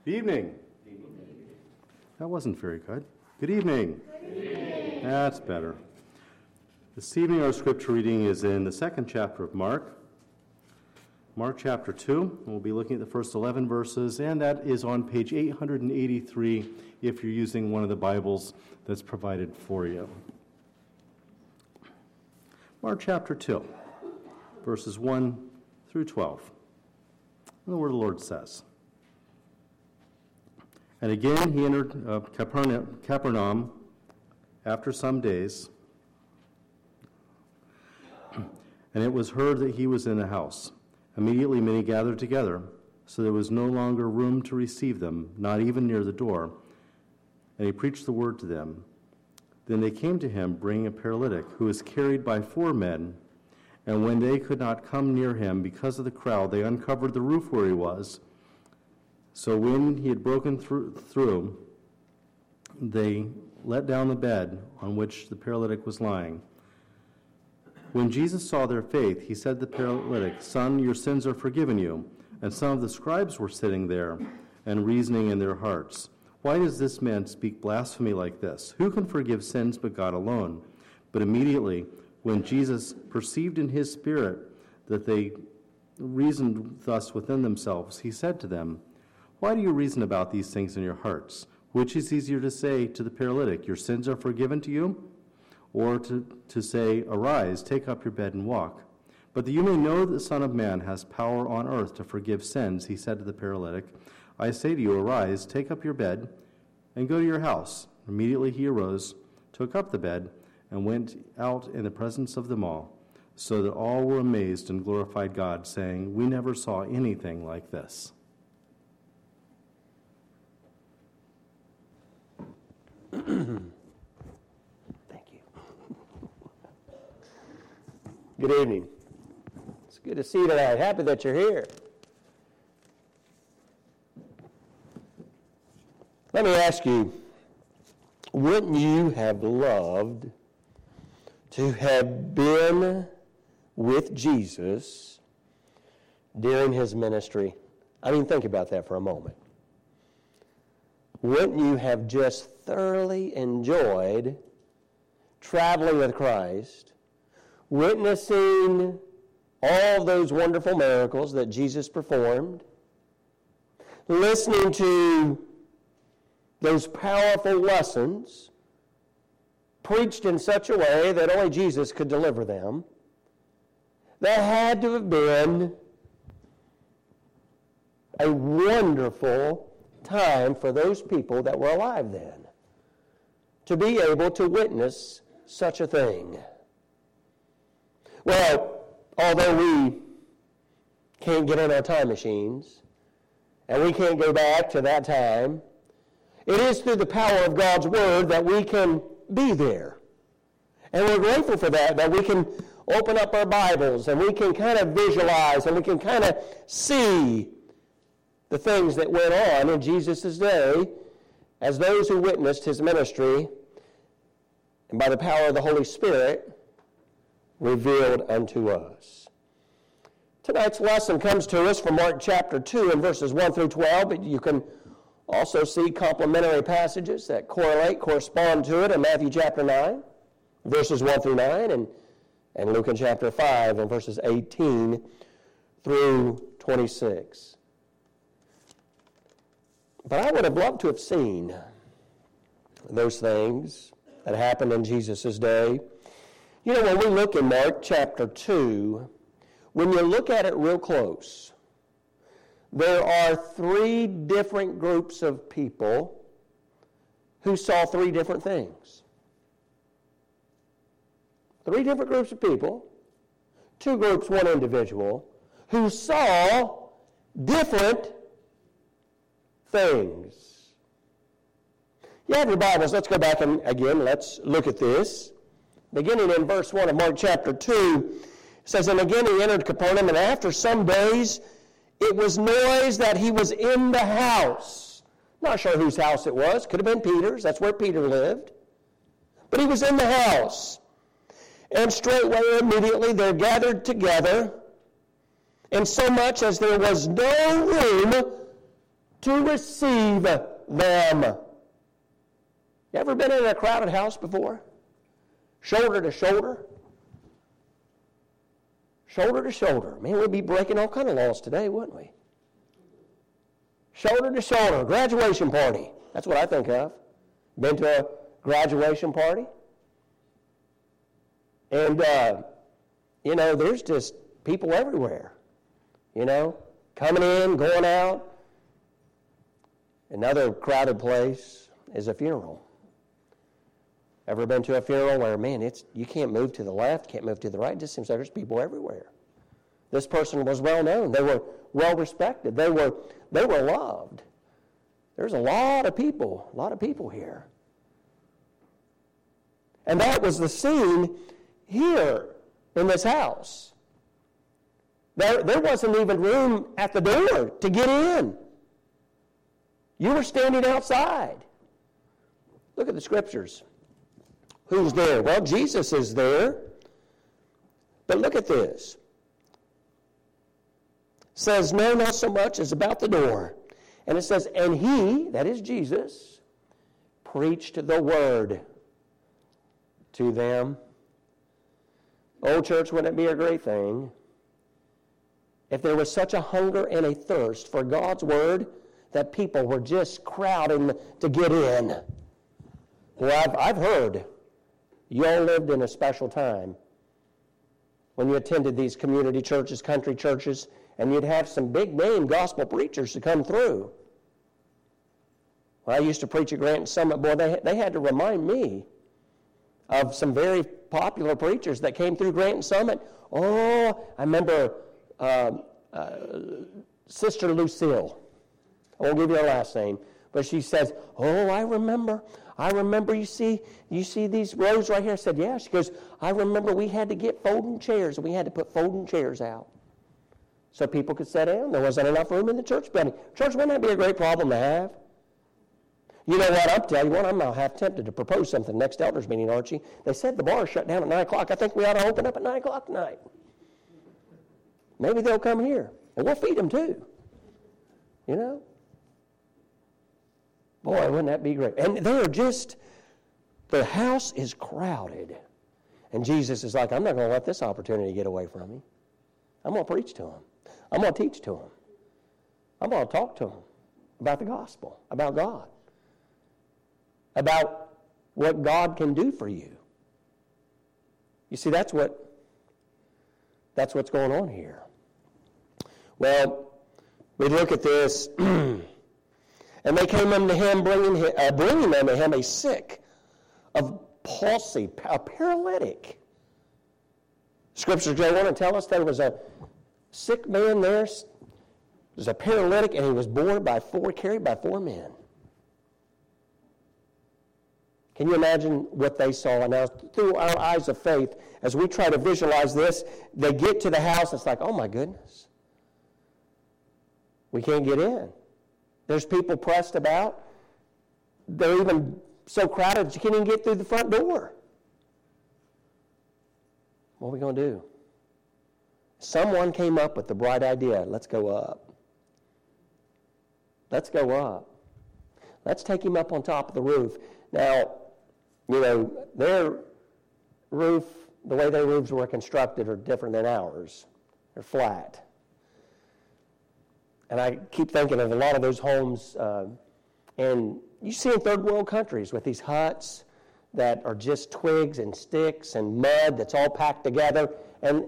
Good evening. That wasn't very good. Good evening. Good evening. That's better. This evening our scripture reading is in the second chapter of Mark. Mark chapter 2. We'll be looking at the first 11 verses, and that is on page 883 if you're using one of the Bibles that's provided for you. Mark chapter 2, verses 1 through 12. And the word of the Lord says, "And again he entered Capernaum after some days, and it was heard that he was in the house. Immediately many gathered together, so there was no longer room to receive them, not even near the door. And he preached the word to them. Then they came to him, bringing a paralytic, who was carried by 4 men. And when they could not come near him because of the crowd, they uncovered the roof where he was. So when he had broken through, they let down the bed on which the paralytic was lying. When Jesus saw their faith, he said to the paralytic, 'Son, your sins are forgiven you.' And some of the scribes were sitting there and reasoning in their hearts, 'Why does this man speak blasphemy like this? Who can forgive sins but God alone?' But immediately, when Jesus perceived in his spirit that they reasoned thus within themselves, he said to them, 'Why do you reason about these things in your hearts? Which is easier to say to the paralytic, your sins are forgiven to you? Or to say, arise, take up your bed and walk? But that you may know that the Son of Man has power on earth to forgive sins,' he said to the paralytic, 'I say to you, arise, take up your bed, and go to your house.' Immediately he arose, took up the bed, and went out in the presence of them all, so that all were amazed and glorified God, saying, 'We never saw anything like this.'" Good evening. It's good to see you tonight. Happy that you're here. Let me ask you, wouldn't you have loved to have been with Jesus during his ministry? I mean, think about that for a moment. Wouldn't you have just thoroughly enjoyed traveling with Christ, witnessing all those wonderful miracles that Jesus performed, listening to those powerful lessons preached in such a way that only Jesus could deliver them? That had to have been a wonderful time for those people that were alive then, to be able to witness such a thing. Well, although we can't get in our time machines, and we can't go back to that time, it is through the power of God's Word that we can be there. And we're grateful for that we can open up our Bibles, and we can kind of visualize, and we can kind of see the things that went on in Jesus' day as those who witnessed his ministry, and by the power of the Holy Spirit, revealed unto us. Tonight's lesson comes to us from Mark chapter 2 and verses 1 through 12, but you can also see complementary passages that correspond to it in Matthew chapter 9, verses 1 through 9, and Luke in chapter 5 and verses 18 through 26. But I would have loved to have seen those things that happened in Jesus' day. You know, when we look in Mark chapter 2, when you look at it real close, there are 3 different groups of people who saw 3 different things. 3 different groups of people, 2 groups, 1 individual, who saw different things. You have your Bibles. Let's go back and again, let's look at this. Beginning in verse 1 of Mark chapter 2, it says, "And again he entered Capernaum, and after some days it was noised that he was in the house." Not sure whose house it was. Could have been Peter's. That's where Peter lived. But he was in the house. And straightway, immediately, there gathered together, and so much as there was no room to receive them. You ever been in a crowded house before? Shoulder to shoulder? Shoulder to shoulder. Man, we'd be breaking all kind of laws today, wouldn't we? Shoulder to shoulder. Graduation party. That's what I think of. Been to a graduation party? And, there's just people everywhere. Coming in, going out. Another crowded place is a funeral. Ever been to a funeral where, man, you can't move to the left, can't move to the right. It just seems like there's people everywhere. This person was well known. They were well respected. They were loved. There's a lot of people here. And that was the scene here in this house. There wasn't even room at the door to get in. You were standing outside. Look at the scriptures. Who's there? Well, Jesus is there. But look at this. It says, no, not so much as about the door. And it says, and he, that is Jesus, preached the word to them. Oh, church, wouldn't it be a great thing if there was such a hunger and a thirst for God's word that people were just crowding to get in? Well, I've heard you all lived in a special time when you attended these community churches, country churches, and you'd have some big-name gospel preachers to come through. Well, I used to preach at Grant Summit. Boy, they had to remind me of some very popular preachers that came through Grant Summit. Oh, I remember Sister Lucille. I won't give you her last name, but she says, oh, I remember, you see these rows right here? I said, yeah. She goes, I remember we had to get folding chairs, and we had to put folding chairs out so people could sit down. There wasn't enough room in the church building. Church, wouldn't that be a great problem to have? You know what, I'll tell you what, I'm now half tempted to propose something next elders meeting, Archie. They said the bar shut down at 9 o'clock. I think we ought to open up at 9 o'clock tonight. Maybe they'll come here, and we'll feed them too. Boy, wouldn't that be great? And the house is crowded. And Jesus is like, I'm not going to let this opportunity get away from me. I'm going to preach to them. I'm going to teach to them. I'm going to talk to them about the gospel, about God, about what God can do for you. You see, that's what's going on here. Well, we look at this, and they came unto him, bringing unto him a sick of palsy, a paralytic. Scriptures go on and tell us there was a sick man there. There was a paralytic, and he was carried by 4 men. Can you imagine what they saw? Now, through our eyes of faith, as we try to visualize this, they get to the house, it's like, oh my goodness. We can't get in. There's people pressed about. They're even so crowded that you can't even get through the front door. What are we going to do? Someone came up with the bright idea. Let's go up. Let's go up. Let's take him up on top of the roof. Now, their roof, the way their roofs were constructed are different than ours. They're flat. And I keep thinking of a lot of those homes, and you see in third world countries with these huts that are just twigs and sticks and mud that's all packed together. And,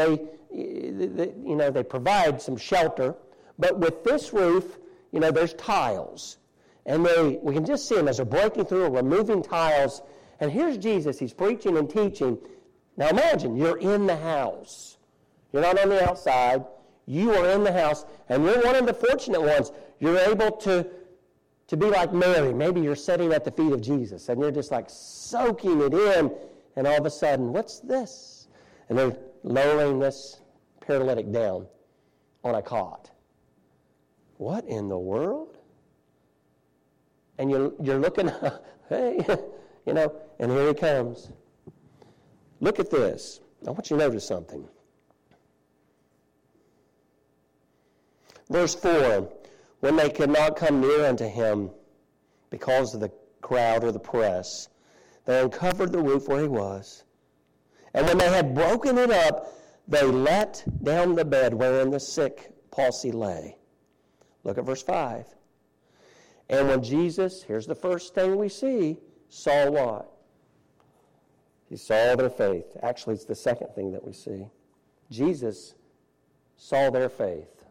they provide some shelter. But with this roof, there's tiles. And we can just see them as they're breaking through and removing tiles. And here's Jesus. He's preaching and teaching. Now imagine, you're in the house. You're not on the outside. You are in the house, and you're one of the fortunate ones. You're able to be like Mary. Maybe you're sitting at the feet of Jesus, and you're just like soaking it in, and all of a sudden, what's this? And they're lowering this paralytic down on a cot. What in the world? And you're looking, hey, and here he comes. Look at this. I want you to notice something. Verse 4, when they could not come near unto him because of the crowd or the press, they uncovered the roof where he was. And when they had broken it up, they let down the bed wherein the sick palsy lay. Look at verse 5. And when Jesus, here's the first thing we see, saw what? He saw their faith. Actually, it's the second thing that we see. Jesus saw their faith.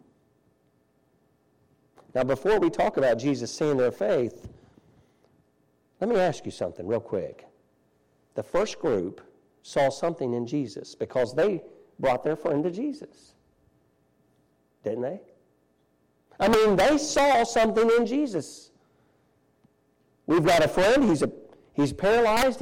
Now, before we talk about Jesus seeing their faith, let me ask you something real quick. The first group saw something in Jesus because they brought their friend to Jesus. Didn't they? I mean, they saw something in Jesus. We've got a friend, he's paralyzed.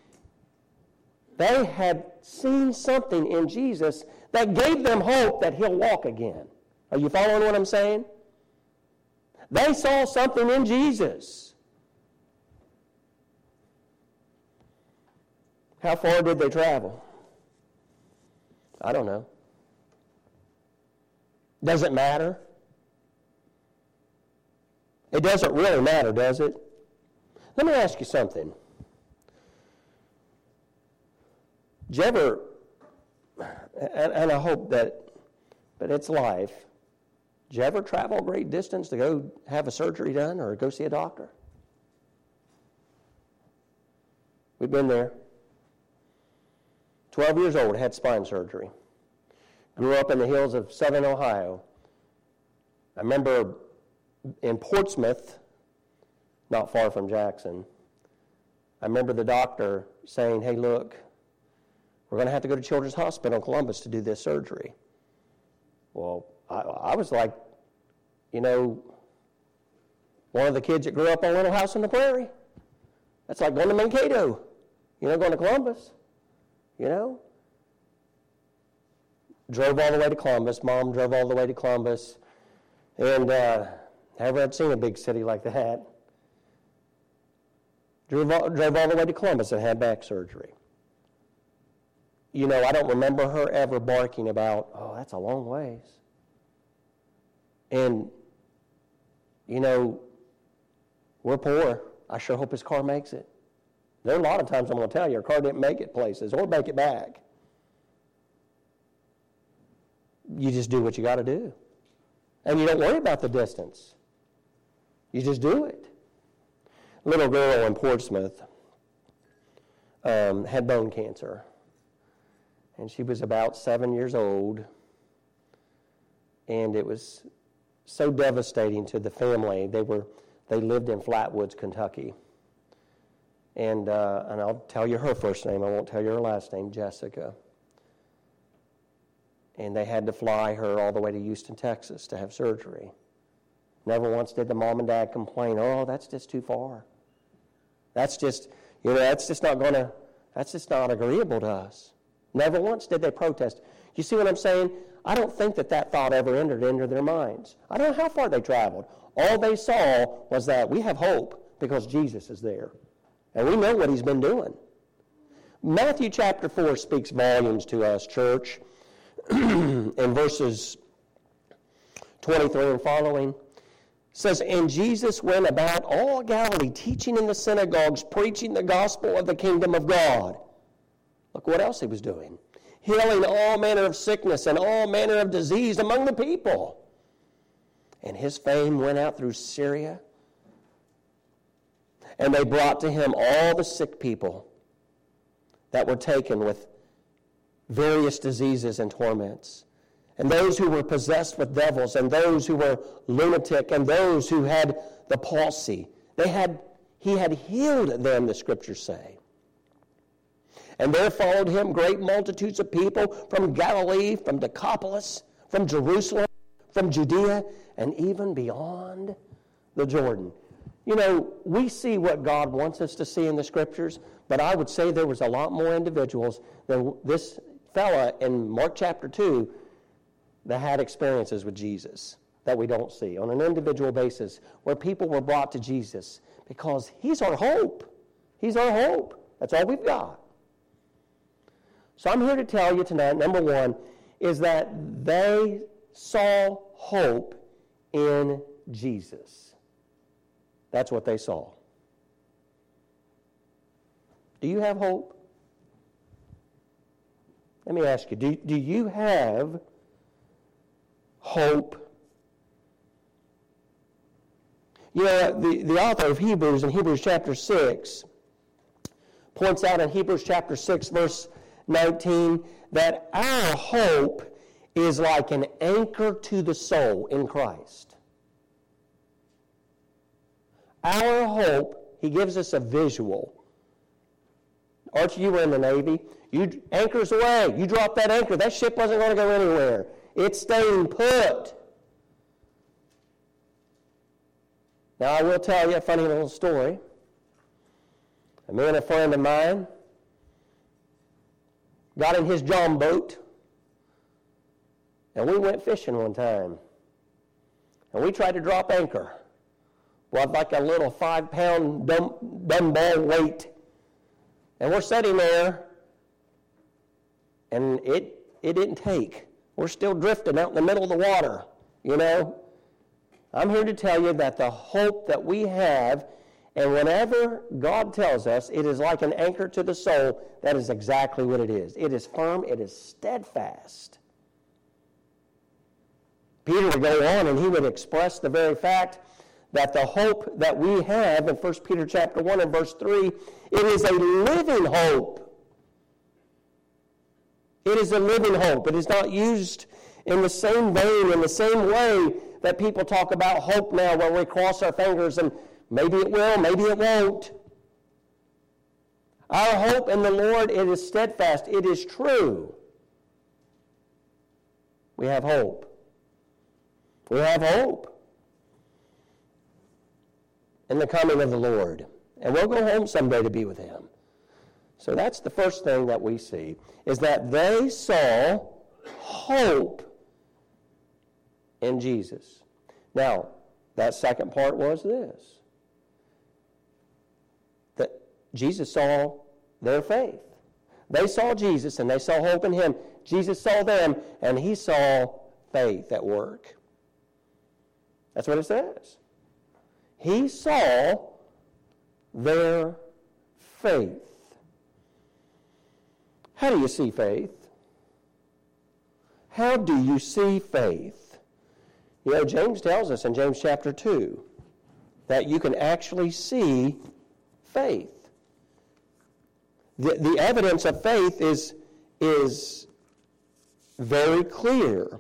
They had seen something in Jesus that gave them hope that he'll walk again. Are you following what I'm saying? They saw something in Jesus. How far did they travel? I don't know. Does it matter? It doesn't really matter, does it? Let me ask you something. Did you ever, and I hope that, but it's life, did you ever travel a great distance to go have a surgery done or go see a doctor? We've been there. 12 years old, had spine surgery. Grew up in the hills of southern Ohio. I remember in Portsmouth, not far from Jackson, I remember the doctor saying, hey, look, we're going to have to go to Children's Hospital in Columbus to do this surgery. Well, I was like, one of the kids that grew up on Little House on the Prairie. That's like going to Mankato, going to Columbus, Drove all the way to Columbus. Mom drove all the way to Columbus. And never had seen a big city like that. Drove all the way to Columbus and had back surgery. I don't remember her ever barking about, oh, that's a long ways. And, we're poor. I sure hope his car makes it. There are a lot of times I'm going to tell you, our car didn't make it places or make it back. You just do what you got to do. And you don't worry about the distance. You just do it. Little girl in Portsmouth had bone cancer. And she was about 7 years old. And it was so devastating to the family. They lived in Flatwoods, Kentucky. And I'll tell you her first name. I won't tell you her last name, Jessica. And they had to fly her all the way to Houston, Texas to have surgery. Never once did the mom and dad complain, oh, that's just too far. That's just not agreeable to us. Never once did they protest. You see what I'm saying? I don't think that thought ever entered into their minds. I don't know how far they traveled. All they saw was that we have hope because Jesus is there. And we know what he's been doing. Matthew chapter 4 speaks volumes to us, church. In verses 23 and following, says, and Jesus went about all Galilee, teaching in the synagogues, preaching the gospel of the kingdom of God. Look what else he was doing. Healing all manner of sickness and all manner of disease among the people. And his fame went out through Syria. And they brought to him all the sick people that were taken with various diseases and torments, and those who were possessed with devils, and those who were lunatic, and those who had the palsy. He had healed them, the scriptures say. And there followed him great multitudes of people from Galilee, from Decapolis, from Jerusalem, from Judea, and even beyond the Jordan. We see what God wants us to see in the scriptures, but I would say there was a lot more individuals than this fella in Mark chapter 2 that had experiences with Jesus that we don't see on an individual basis, where people were brought to Jesus because he's our hope. He's our hope. That's all we've got. So I'm here to tell you tonight, number one, is that they saw hope in Jesus. That's what they saw. Do you have hope? Let me ask you, do you have hope? You know, the author of Hebrews in Hebrews chapter 6 points out in Hebrews chapter 6 verse 19 that our hope is like an anchor to the soul in Christ. Our hope, he gives us a visual. Archie, you were in the Navy. You anchors away. You dropped that anchor. That ship wasn't going to go anywhere. It's staying put. Now, I will tell you a funny little story. Me and a friend of mine got in his John boat, and we went fishing one time. And we tried to drop anchor. Well, like a little 5-pound dumbbell weight. And we're sitting there, and it didn't take. We're still drifting out in the middle of the water, you know. I'm here to tell you that the hope that we have, and whenever God tells us it is like an anchor to the soul, that is exactly what it is. It is firm, it is steadfast. Peter would go on and he would express the very fact that the hope that we have in 1 Peter chapter 1 and verse 3, it is a living hope. It is a living hope. It is not used in the same vein, in the same way that people talk about hope now, where we cross our fingers and maybe it will, maybe it won't. Our hope in the Lord, it is steadfast. It is true. We have hope. We have hope in the coming of the Lord. And we'll go home someday to be with Him. So that's the first thing that we see, is that they saw hope in Jesus. Now, that second part was this, that Jesus saw their faith. They saw Jesus and they saw hope in Him. Jesus saw them and He saw faith at work. That's what it says. He saw their faith. How do you see faith? How do you see faith? You know, James tells us in James chapter 2 that you can actually see faith. The evidence of faith is very clear.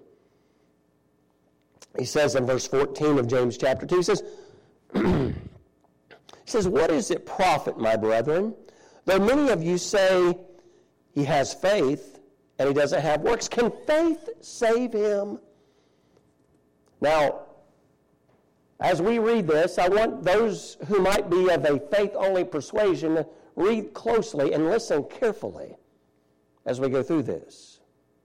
He says in verse 14 of James chapter 2, he says, "What does it profit, my brethren, though many of you say he has faith and he doesn't have works? Can faith save him?" Now, as we read this, I want those who might be of a faith-only persuasion to read closely and listen carefully as we go through this.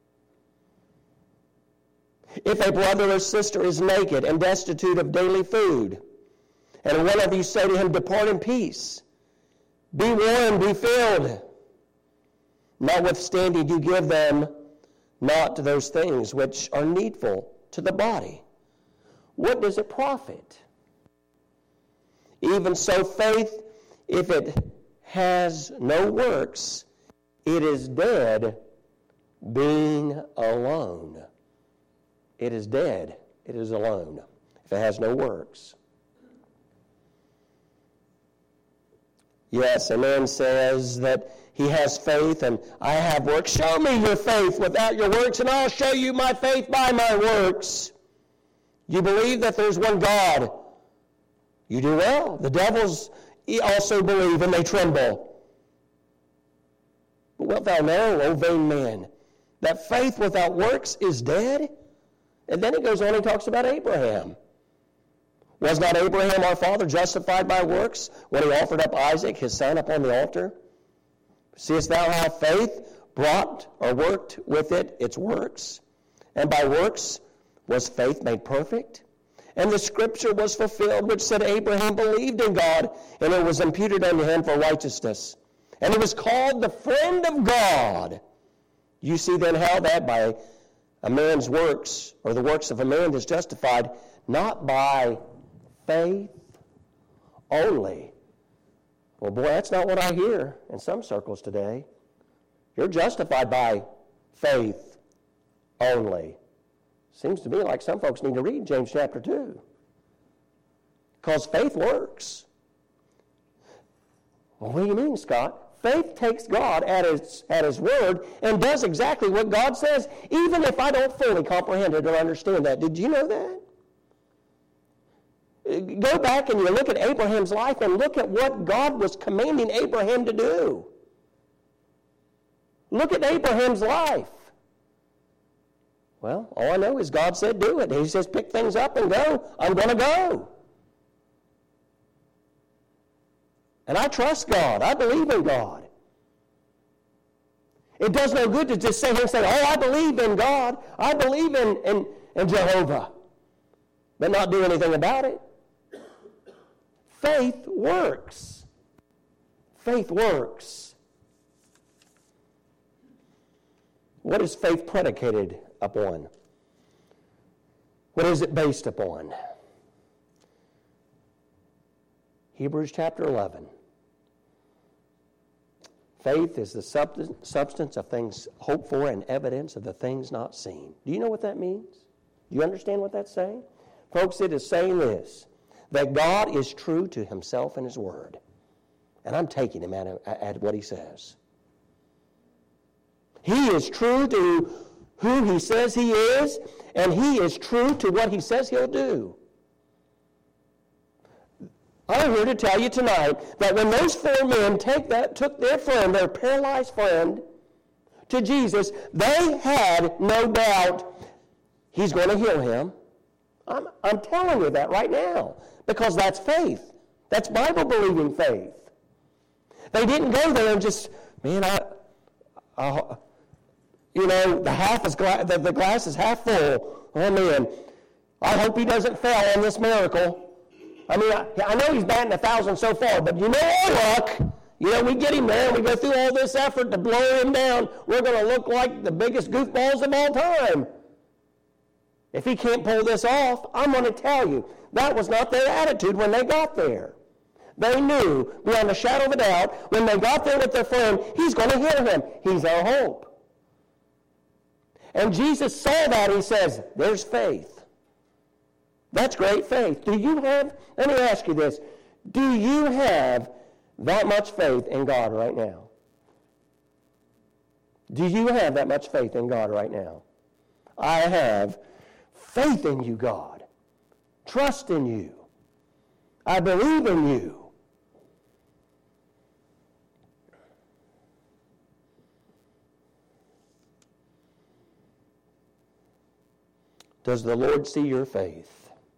If a brother or sister is naked and destitute of daily food, and one of you say to him, "Depart in peace, be warmed, be filled," notwithstanding you give them not those things which are needful to the body, what does it profit? Even so, faith, if it has no works, it is dead, being alone. It is dead. It is alone. If it has no works. Yes, a man says that he has faith and I have works. Show me your faith without your works, and I'll show you my faith by my works. You believe that there's one God. You do well. The devils also believe, and they tremble. But wilt thou know, O vain man, that faith without works is dead? And then he goes on and talks about Abraham. Was not Abraham our father justified by works when he offered up Isaac, his son, upon the altar? Seest thou how faith brought or worked with it its works? And by works was faith made perfect? And the scripture was fulfilled, which said, Abraham believed in God, and it was imputed unto him for righteousness. And he was called the friend of God. You see then how that by A man's works, or the works of a man, is justified not by faith only. Well, boy, that's not what I hear in some circles today. You're justified by faith only. Seems to me like some folks need to read James chapter 2. Because faith works. Well, what do you mean, Scott? Faith takes God at His word and does exactly what God says, even if I don't fully comprehend it or understand that. Did you know that? Go back and you look at Abraham's life and look at what God was commanding Abraham to do. Look at Abraham's life. Well, all I know is God said do it. He says pick things up and go. I'm going to go. And I trust God. I believe in God. It does no good to just sit here and say, oh, I believe in God. I believe in Jehovah. But not do anything about it. Faith works. Faith works. What is faith predicated upon? What is it based upon? Hebrews chapter 11. Faith is the substance of things hoped for and evidence of the things not seen. Do you know what that means? Do you understand what that's saying? Folks, it is saying this, that God is true to Himself and His Word. And I'm taking Him at what He says. He is true to who He says He is, and He is true to what He says He'll do. I'm here to tell you tonight that when those four men took their friend, their paralyzed friend, to Jesus, they had no doubt He's going to heal him. I'm telling you that right now, because that's faith. That's Bible-believing faith. They didn't go there and just, man, the glass is half full. Oh, man, I hope he doesn't fail on this miracle. I mean, I know he's batting 1,000 so far, but you know our luck. You know, we get him there, and we go through all this effort to blow him down. We're going to look like the biggest goofballs of all time. If he can't pull this off, I'm going to tell you, that was not their attitude when they got there. They knew, beyond a shadow of a doubt, when they got there with their friend, He's going to heal him. He's our hope. And Jesus saw that, He says, there's faith. That's great faith. Let me ask you this, do you have that much faith in God right now? Do you have that much faith in God right now? I have faith in you, God. Trust in you. I believe in you. Does the Lord see your faith?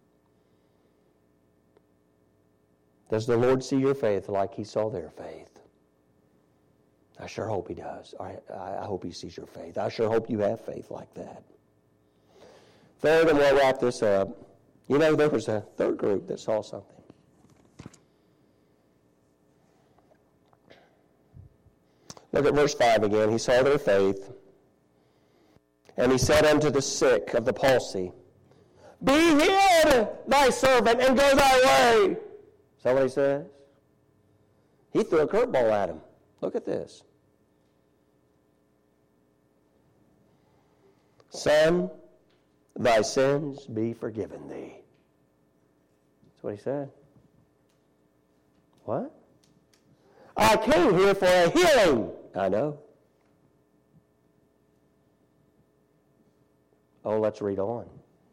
Does the Lord see your faith like He saw their faith? I sure hope He does. I hope He sees your faith. I sure hope you have faith like that. Third, and we'll wrap this up. You know, there was a third group that saw something. Look at verse 5 again. He saw their faith, and He said unto the sick of the palsy, Be healed, thy servant, and go thy way. Is that what He says? He threw a curveball at him. Look at this. Son, thy sins be forgiven thee. That's what He said. What? I came here for a healing. I know. Oh, let's read on.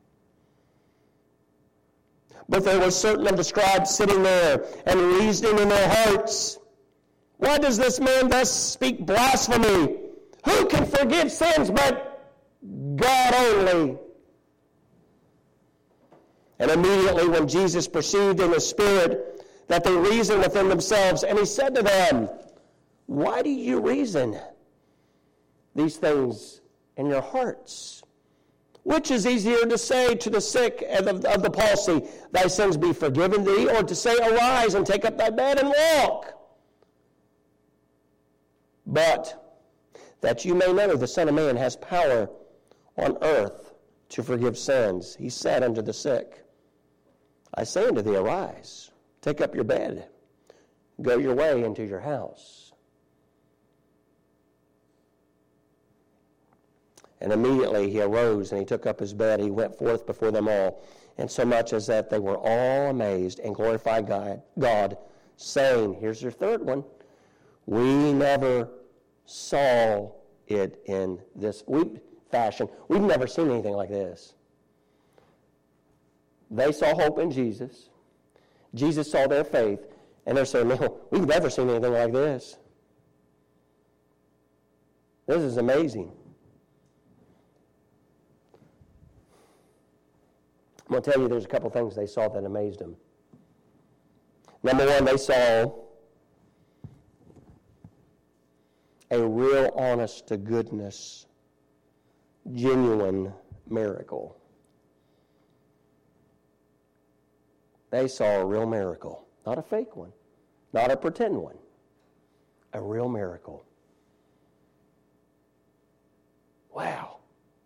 But there were certain of the scribes sitting there and reasoning in their hearts, Why does this man thus speak blasphemy? Who can forgive sins but God only? And immediately when Jesus perceived in the Spirit that they reasoned within themselves, and He said to them, Why do you reason these things in your hearts? Which is easier to say to the sick of the palsy, Thy sins be forgiven thee, or to say, Arise and take up thy bed and walk? But that you may know the Son of Man has power on earth to forgive sins. He said unto the sick, I say unto thee, arise, take up your bed, go your way into your house. And immediately he arose, and he took up his bed. He went forth before them all, and so much as that they were all amazed and glorified God, saying, here's your third one, we never saw it in this fashion. We've never seen anything like this. They saw hope in Jesus. Jesus saw their faith, and they're saying, no, we've never seen anything like this. This is amazing. I'm going to tell you there's a couple things they saw that amazed them. Number one, they saw a real honest-to-goodness, genuine miracle. They saw a real miracle. Not a fake one. Not a pretend one. A real miracle. Wow.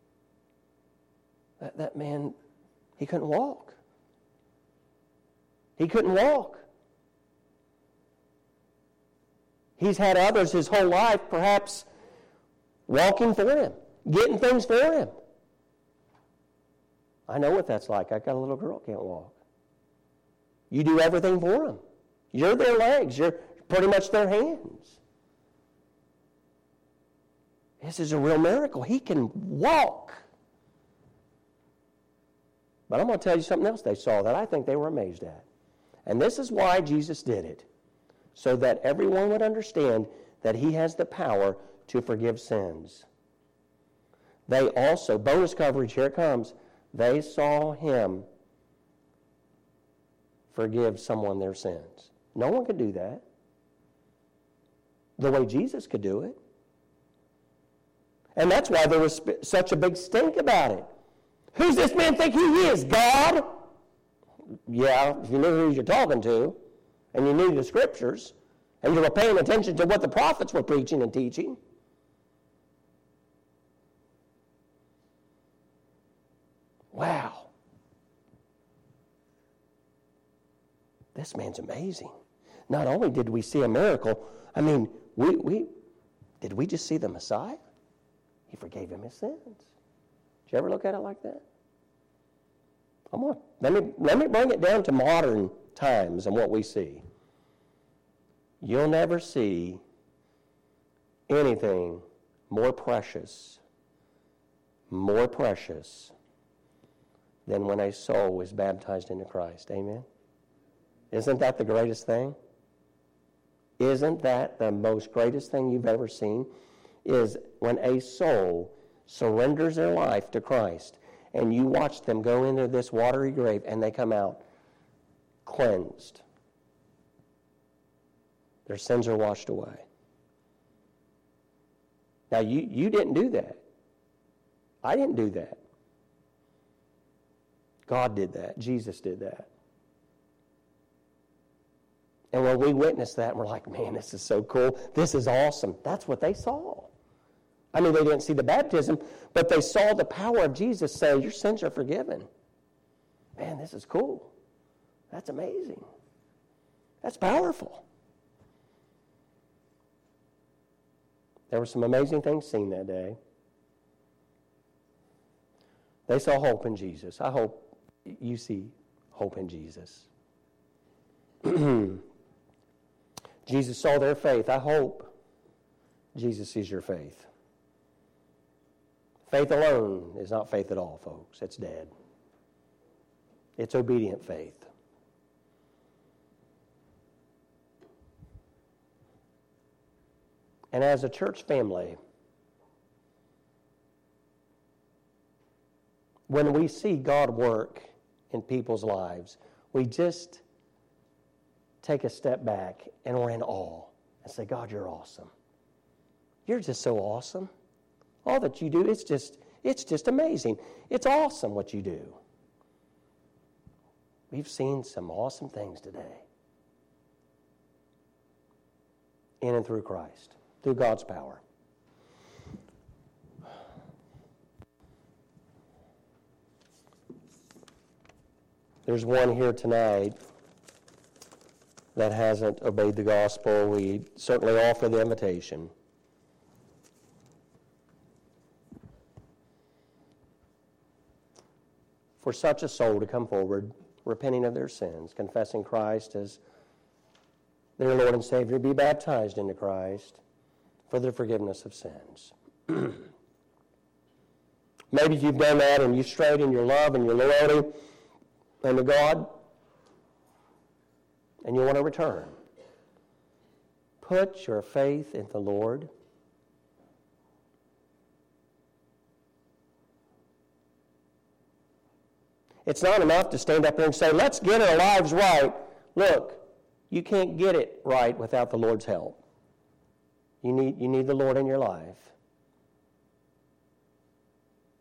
That man, he couldn't walk. He couldn't walk. He's had others his whole life perhaps walking for him, getting things for him. I know what that's like. I've got a little girl who can't walk. You do everything for them. You're their legs. You're pretty much their hands. This is a real miracle. He can walk. But I'm going to tell you something else they saw that I think they were amazed at. And this is why Jesus did it. So that everyone would understand that he has the power to forgive sins. They also, bonus coverage, here it comes, they saw him forgive someone their sins. No one could do that the way Jesus could do it. And that's why there was such a big stink about it. Who's this man think he is? God? Yeah, if you knew who you're talking to, and you knew the scriptures, and you were paying attention to what the prophets were preaching and teaching. Wow. This man's amazing. Not only did we see a miracle, I mean, did we just see the Messiah? He forgave him his sins. Did you ever look at it like that? Let me bring it down to modern times and what we see. You'll never see anything more precious than when a soul is baptized into Christ. Amen? Isn't that the greatest thing? Isn't that the most greatest thing you've ever seen? Is when a soul surrenders their life to Christ and you watch them go into this watery grave and they come out cleansed. Their sins are washed away. Now, you didn't do that. I didn't do that. God did that. Jesus did that. And when we witnessed that, we're like, man, this is so cool. This is awesome. That's what they saw. I mean, they didn't see the baptism, but they saw the power of Jesus say, your sins are forgiven. Man, this is cool. That's amazing. That's powerful. There were some amazing things seen that day. They saw hope in Jesus. I hope you see hope in Jesus. Jesus saw their faith. I hope Jesus sees your faith. Faith alone is not faith at all, folks. It's dead. It's obedient faith. And as a church family, when we see God work in people's lives, we just take a step back and we're in awe and say, God, you're awesome. You're just so awesome. All that you do, it's just amazing. It's awesome what you do. We've seen some awesome things today. In and through Christ, through God's power. there's one here tonight that hasn't obeyed the gospel, we certainly offer the invitation. For such a soul to come forward, repenting of their sins, confessing Christ as their Lord and Savior, be baptized into Christ for the forgiveness of sins. Maybe you've done that and you've strayed in your love and your loyalty unto God, and you want to return. Put your faith in the Lord. It's not enough to stand up there and say, let's get our lives right. Look, you can't get it right without the Lord's help. You need the Lord in your life.